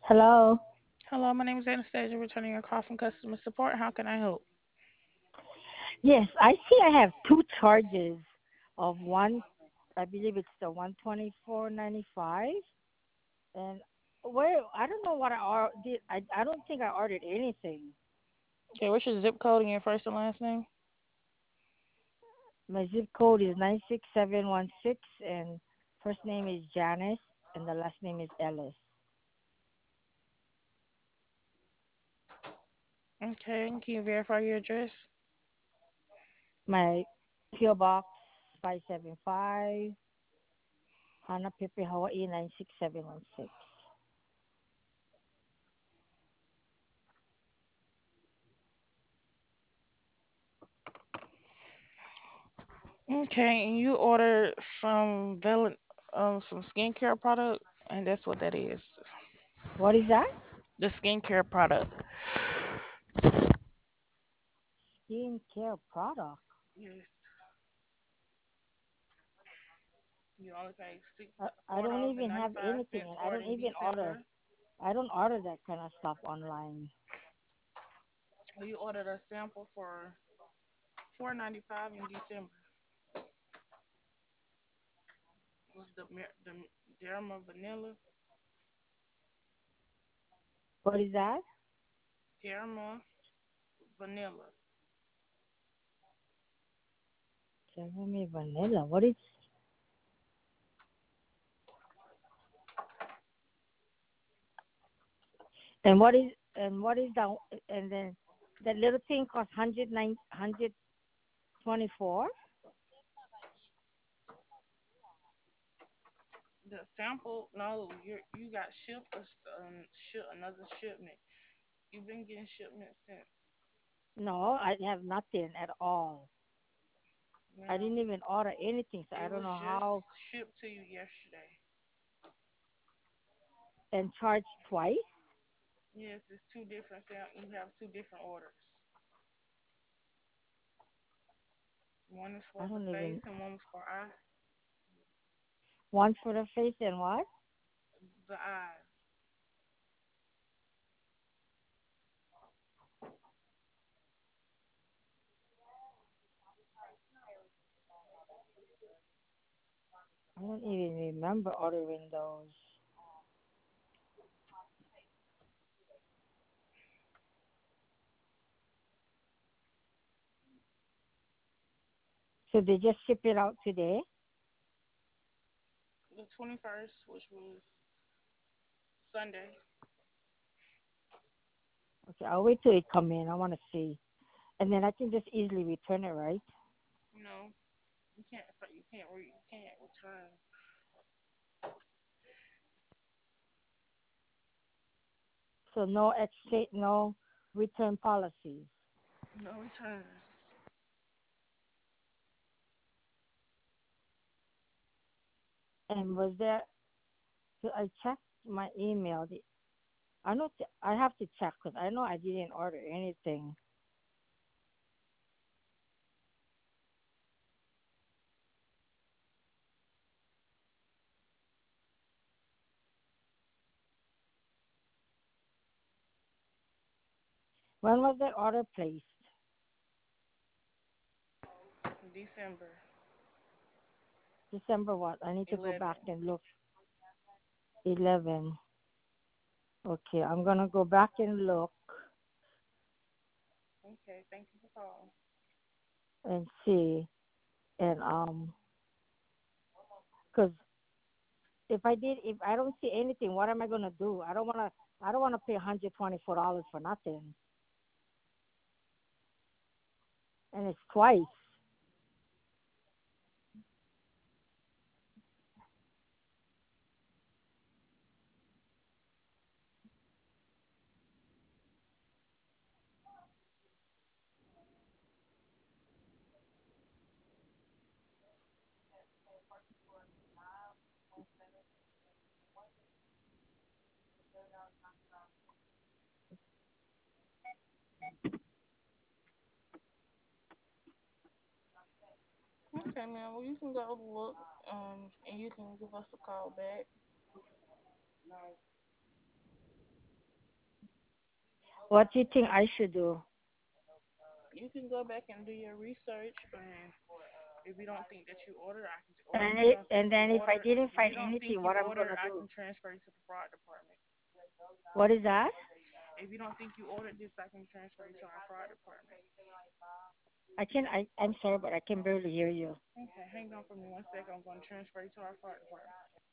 Hello. Hello, my name is Anastasia, returning your call from customer support. How can I help? Yes, I see I have two charges of one. I believe it's the 124.95, and where I don't know what did. I don't think I ordered anything. Okay, what's your zip code and your first and last name? My zip code is 96716, and first name is Janice, and the last name is Ellis. Okay, and can you verify your address? My PO Box 575, Hanapipi, Hawaii 96716. Okay, and you ordered some skincare product, and that's what that is. What is that? The skincare product. Skincare product. Yes. You only pay I four don't dollars and even ninety have five anything, cents and I for it don't in even order. December. I don't order that kind of stuff online. Well, you ordered a sample for $4.95 in December. It was the Derma Vanilla, What is that? Derma Vanilla. Tell me vanilla. What is and what is the and then that little thing costs 124. The sample, no, you got shipped another shipment. You've been getting shipments since. No, I have nothing at all. I Well, didn't even order anything, so I it don't was know how. just shipped to you yesterday. And charge twice. Yes, it's two different you have two different orders. One is I for the don't even. face and one was for eye. One for the face and what? The eyes. I don't even remember ordering those. So they just ship it out today. The 21st, which was Sunday. Okay, I'll wait till it come in. I want to see, and then I can just easily return it, right? No, you can't return. So no exchange, no return policies. No returns. And was there? So I checked my email. I know I have to check because I know I didn't order anything. When was that order placed? December December what? I need to go back 11th. and look. 11. Okay, I'm gonna go back and look Okay, thank you for calling. and see. And because if I don't see anything, what am I gonna do? I don't wanna pay $124 for nothing, and it's twice. Okay, man. Well, you can go look, and you can give us a call back. What do you think I should do? You can go back and do your research, and if you don't think that you ordered, I can, or if And you don't think and you then if I ordered, didn't if find you don't think anything, you what I'm ordered, gonna I do? can transfer you to the fraud department. What is that? If you don't think you ordered this, I can transfer you to our fraud department. I'm sorry, but I can barely hear you. Okay, hang on for me 1 second. I'm going to transfer you to our fraud department.